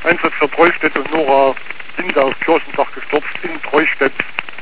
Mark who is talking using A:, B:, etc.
A: Einsatz für Treustedt und Nora in das Kirchendach gestürzt in Treustedt.